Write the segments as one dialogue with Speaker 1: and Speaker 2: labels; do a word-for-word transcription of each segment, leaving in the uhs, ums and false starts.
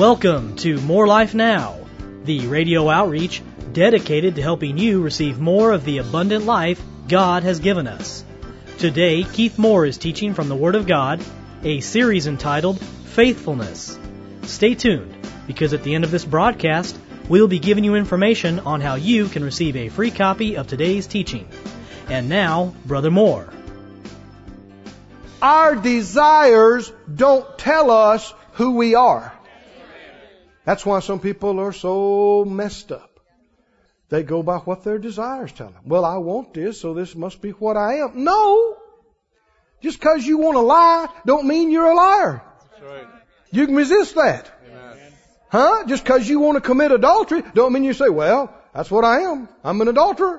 Speaker 1: Welcome to More Life Now, the radio outreach dedicated to helping you receive more of the abundant life God has given us. Today, Keith Moore is teaching from the Word of God, a series entitled Faithfulness. Stay tuned, because at the end of this broadcast, we'll be giving you information on how you can receive a free copy of today's teaching. And now, Brother Moore.
Speaker 2: Our desires don't tell us who we are. That's why some people are so messed up. They go by what their desires tell them. Well, I want this, so this must be what I am. No! Just because you want to lie don't mean you're a liar.
Speaker 3: That's right.
Speaker 2: You can resist that.
Speaker 3: Amen.
Speaker 2: Huh? Just because you want to commit adultery don't mean you say, well, that's what I am. I'm an adulterer.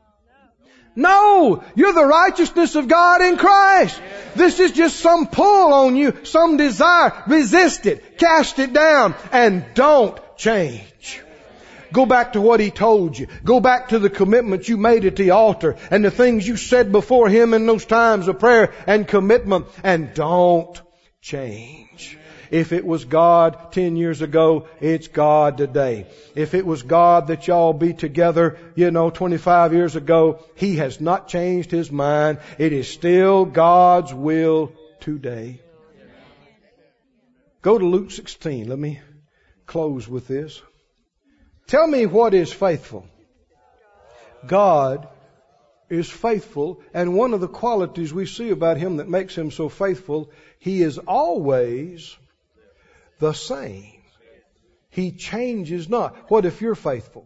Speaker 2: No! You're the righteousness of God in Christ. This is just some pull on you, some desire. Resist it. Cast it down. And don't change. Go back to what He told you. Go back to the commitment you made at the altar and the things you said before Him in those times of prayer and commitment. And don't change. If it was God ten years ago, it's God today. If it was God that y'all be together, you know, twenty-five years ago, He has not changed His mind. It is still God's will today. Go to Luke sixteen. Let me close with this. Tell me what is faithful. God is faithful, and one of the qualities we see about Him that makes Him so faithful, He is always the same. He changes not. What if you're faithful?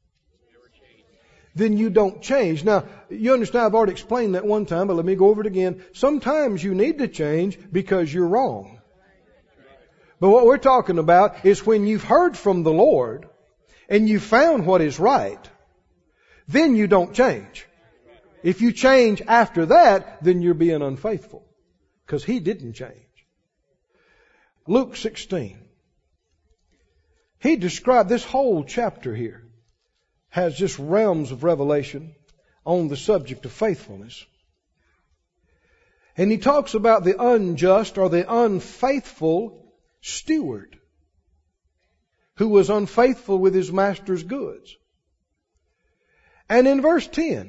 Speaker 2: Then you don't change. Now, you understand, I've already explained that one time, but let me go over it again. Sometimes you need to change because you're wrong. But what we're talking about is when you've heard from the Lord and you've found what is right, then you don't change. If you change after that, then you're being unfaithful because He didn't change. Luke sixteen. He described this whole chapter here has just realms of revelation on the subject of faithfulness. And he talks about the unjust or the unfaithful steward who was unfaithful with his master's goods. And in verse ten,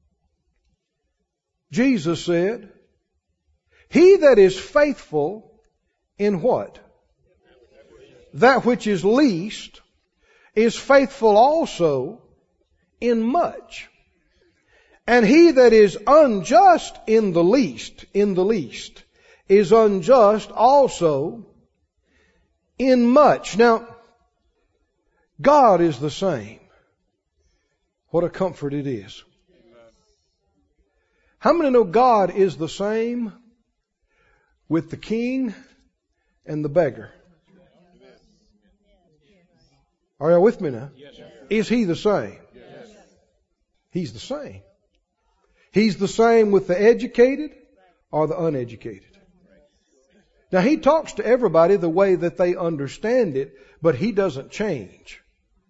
Speaker 2: Jesus said, "He that is faithful in what? That which is least is faithful also in much. And he that is unjust in the least, in the least, is unjust also in much." Now, God is the same. What a comfort it is. How many know God is the same with the king and the beggar? Are you with me now?
Speaker 3: Yes, sir.
Speaker 2: Is He the same?
Speaker 3: Yes.
Speaker 2: He's the same. He's the same with the educated or the uneducated. Now, He talks to everybody the way that they understand it, but He doesn't change.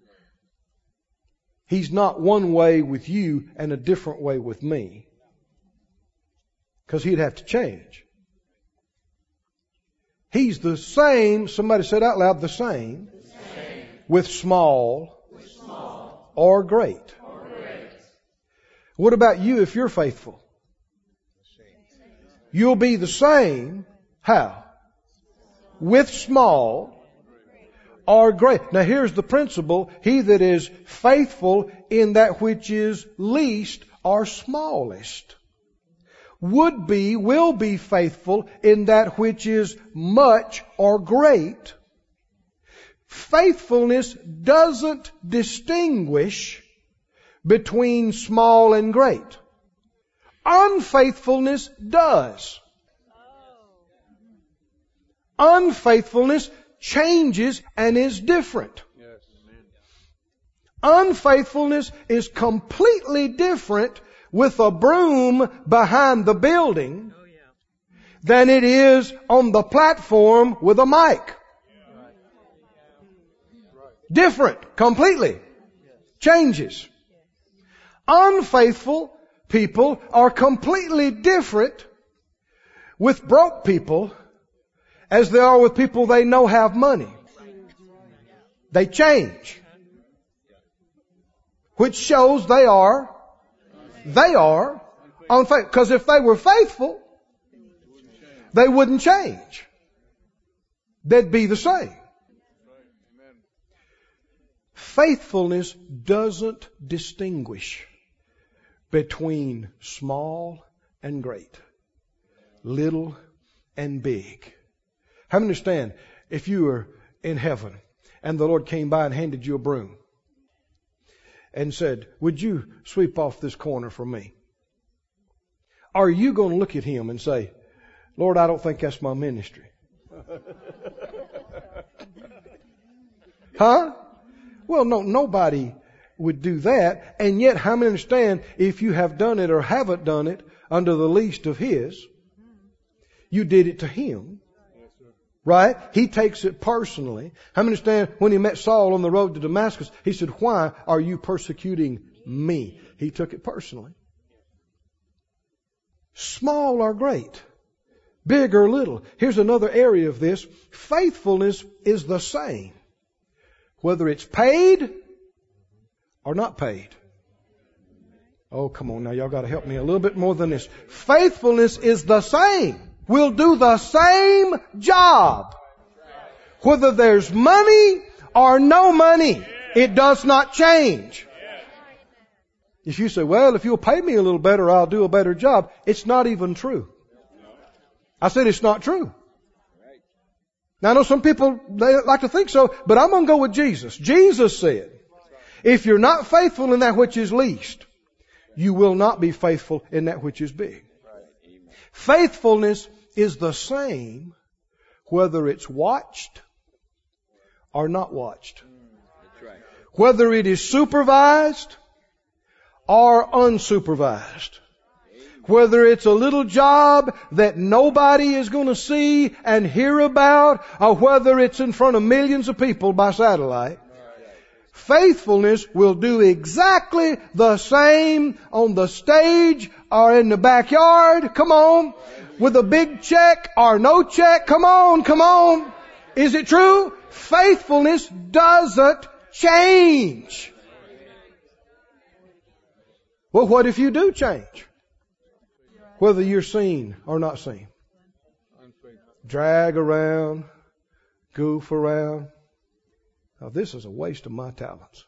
Speaker 2: He's not one way with you and a different way with me, because He'd have to change. He's the same, somebody said out loud, the same, the same. With, small with small or great. Or great. What about you if you're faithful? You'll be the same, how? With small or great. Now here's the principle. He that is faithful in that which is least or smallest would be, will be faithful in that which is much or great. Faithfulness doesn't distinguish between small and great. Unfaithfulness does. Unfaithfulness changes and is different. Unfaithfulness is completely different with a broom behind the building than it is on the platform with a mic. Different, completely. Changes. Unfaithful people are completely different with broke people as they are with people they know have money. They change. Which shows they are, they are unfaithful. Because if they were faithful, they wouldn't change. They'd be the same. Faithfulness doesn't distinguish between small and great, little and big. How many understand if you were in heaven and the Lord came by and handed you a broom and said, would you sweep off this corner for me? Are you going to look at Him and say, Lord, I don't think that's my ministry? Huh? Well, no, nobody would do that. And yet, how many understand if you have done it or haven't done it under the least of His, you did it to Him. Right? He takes it personally. How many understand when He met Saul on the road to Damascus, He said, why are you persecuting me? He took it personally. Small or great, big or little. Here's another area of this. Faithfulness is the same, whether it's paid or not paid. Oh, come on now. Y'all got to help me a little bit more than this. Faithfulness is the same. We'll do the same job. Whether there's money or no money, it does not change. If you say, well, if you'll pay me a little better, I'll do a better job. It's not even true. I said it's not true. Now I know some people, they like to think so, but I'm going to go with Jesus. Jesus said, if you're not faithful in that which is least, you will not be faithful in that which is big. Faithfulness is the same whether it's watched or not watched. Whether it is supervised or unsupervised. Whether it's a little job that nobody is going to see and hear about, or whether it's in front of millions of people by satellite. Faithfulness will do exactly the same on the stage or in the backyard. Come on. With a big check or no check. Come on, come on. Is it true? Faithfulness doesn't change. Well, what if you do change? Whether you're seen or not seen. Drag around, goof around. Now, this is a waste of my talents.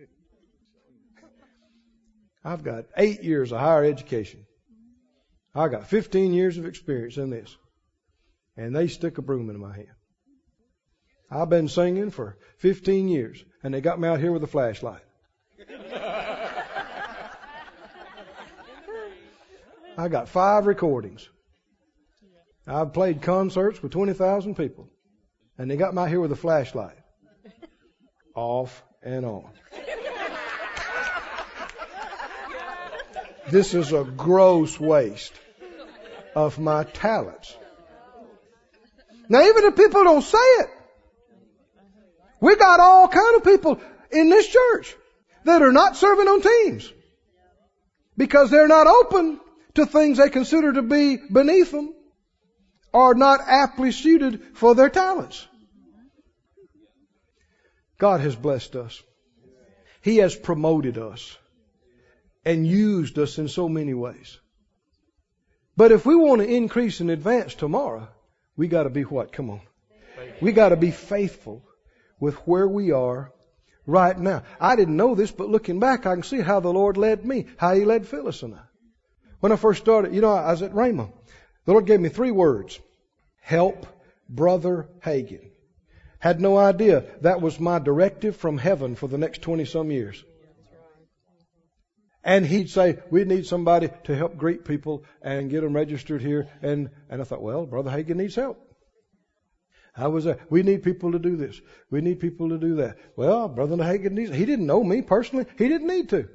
Speaker 2: I've got eight years of higher education. I got fifteen years of experience in this. And they stick a broom in my hand. I've been singing for fifteen years, and they got me out here with a flashlight. I got five recordings. I've played concerts with twenty thousand people, and they got me out here with a flashlight. Off and on. This is a gross waste of my talents. Now, even if people don't say it, we got all kind of people in this church that are not serving on teams because they're not open to things they consider to be beneath them or not aptly suited for their talents. God has blessed us. He has promoted us and used us in so many ways. But if we want to increase and advance tomorrow, we got to be what? Come on. We got to be faithful with where we are right now. I didn't know this, but looking back, I can see how the Lord led me, how He led Phyllis and I. When I first started, you know, I was at Rhema. The Lord gave me three words. Help Brother Hagin. Had no idea that was my directive from heaven for the next twenty some years. And He'd say, we need somebody to help greet people and get them registered here. And, and I thought, well, Brother Hagin needs help. I was there. We need people to do this. We need people to do that. Well, Brother Hagin needs, he didn't know me personally. He didn't need to.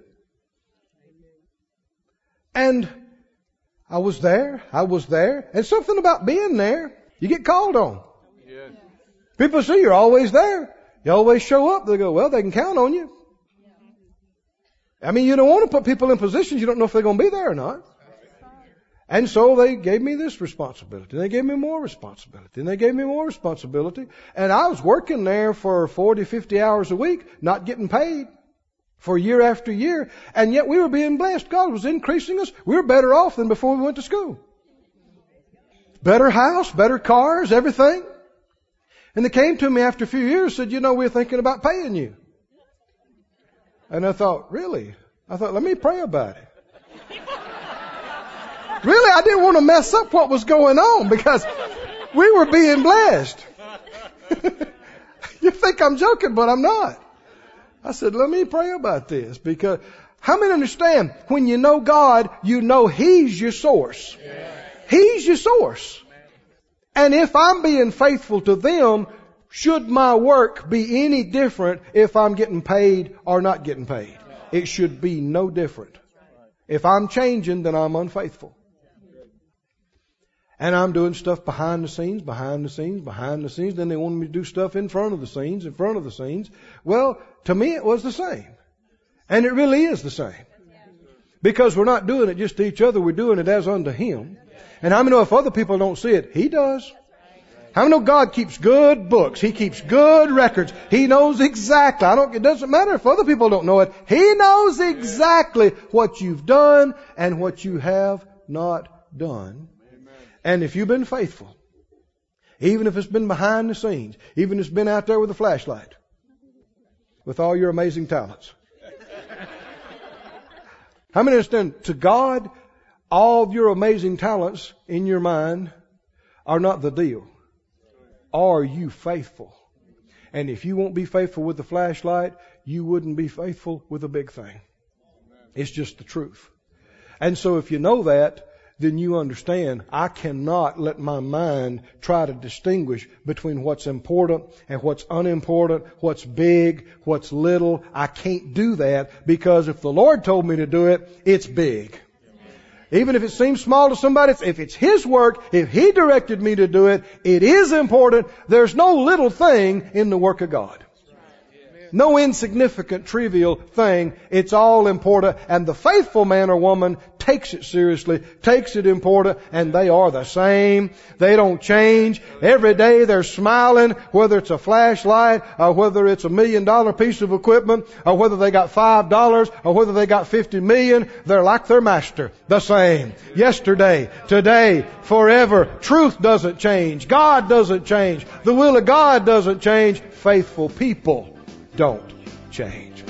Speaker 2: And I was there. I was there. And something about being there, you get called on. Yes. People see you're always there. You always show up. They go, well, they can count on you. I mean, you don't want to put people in positions you don't know if they're going to be there or not. And so they gave me this responsibility. They gave me more responsibility. And they gave me more responsibility. And I was working there for forty, fifty hours a week, not getting paid for year after year. And yet we were being blessed. God was increasing us. We were better off than before we went to school. Better house, better cars, everything. And they came to me after a few years and said, you know, we're thinking about paying you. And I thought, really? I thought, let me pray about it. Really, I didn't want to mess up what was going on because we were being blessed. You think I'm joking, but I'm not. I said, let me pray about this, because how many understand when you know God, you know He's your source. He's your source. And if I'm being faithful to them, should my work be any different if I'm getting paid or not getting paid? It should be no different. If I'm changing, then I'm unfaithful. And I'm doing stuff behind the scenes, behind the scenes, behind the scenes. Then they wanted me to do stuff in front of the scenes, in front of the scenes. Well, to me it was the same. And it really is the same. Because we're not doing it just to each other, we're doing it as unto Him. And how many know if other people don't see it, He does? How many know God keeps good books? He keeps good records. He knows exactly. I don't, it doesn't matter if other people don't know it. He knows exactly what you've done and what you have not done. And if you've been faithful, even if it's been behind the scenes, even if it's been out there with a flashlight, with all your amazing talents. How many understand, to God, all of your amazing talents in your mind are not the deal. Are you faithful? And if you won't be faithful with the flashlight, you wouldn't be faithful with a big thing. It's just the truth. And so if you know that, then you understand I cannot let my mind try to distinguish between what's important and what's unimportant, what's big, what's little. I can't do that, because if the Lord told me to do it, it's big. Even if it seems small to somebody, if it's His work, if He directed me to do it, it is important. There's no little thing in the work of God. No insignificant, trivial thing. It's all important. And the faithful man or woman takes it seriously, takes it important, and they are the same. They don't change. Every day they're smiling, whether it's a flashlight, or whether it's a million dollar piece of equipment, or whether they got five dollars, or whether they got fifty million. They're like their master. The same. Yesterday, today, forever. Truth doesn't change. God doesn't change. The will of God doesn't change. Faithful people don't change.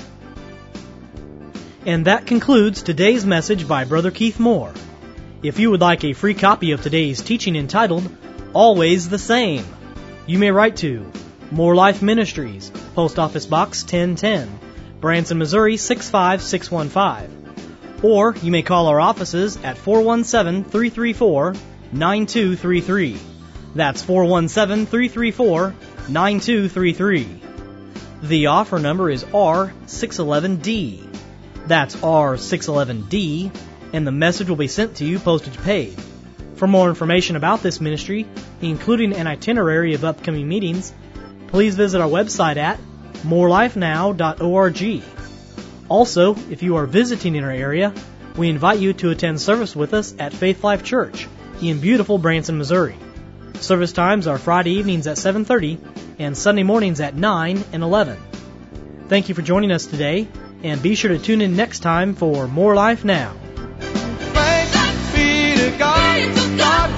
Speaker 1: And that concludes today's message by Brother Keith Moore. If you would like a free copy of today's teaching entitled, Always the Same, you may write to More Life Ministries, Post Office Box ten ten, Branson, Missouri six five six one five. Or you may call our offices at four one seven, three three four, nine two three three. That's four one seven, three three four, nine two three three. The offer number is R six eleven D. That's R six eleven D, and the message will be sent to you postage paid. For more information about this ministry, including an itinerary of upcoming meetings, please visit our website at more life now dot org. Also, if you are visiting in our area, we invite you to attend service with us at Faith Life Church in beautiful Branson, Missouri. Service times are Friday evenings at seven thirty and Sunday mornings at nine and eleven. Thank you for joining us today, and be sure to tune in next time for More Life Now.
Speaker 3: Thanks be to God, God